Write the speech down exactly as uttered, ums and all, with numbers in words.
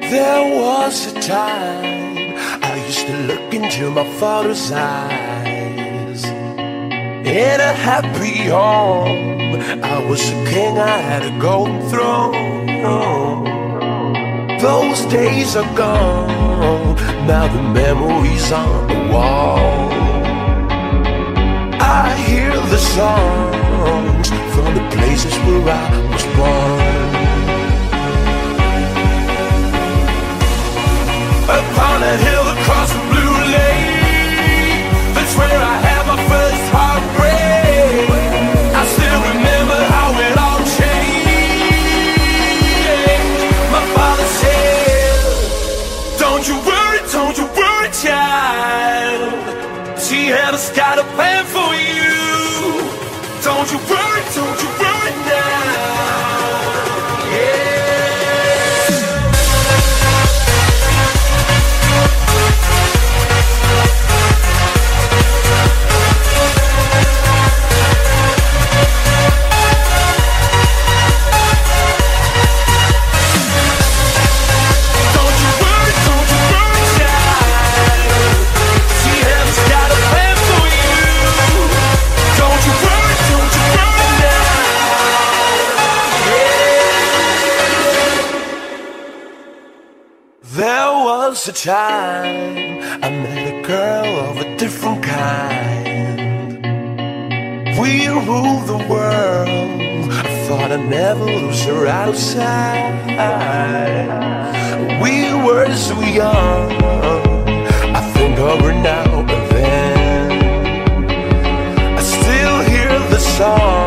There was a time I used to look into my father's eyes. In a happy home, I was a king, I had a golden throne. Those days are gone, now the memories on the wall. I hear the songs from the places where I was born. Upon a hill across the blue lake, that's where I had my first heartbreak. I still remember how it all changed. My father said, don't you worry, don't you worry, child. She has got a plan for you. Don't you worry, don't you worry now. Yeah. There was a time I met a girl of a different kind. We ruled the world, I thought I'd never lose her out of sight. We were so young, I think of her now and then. I still hear the song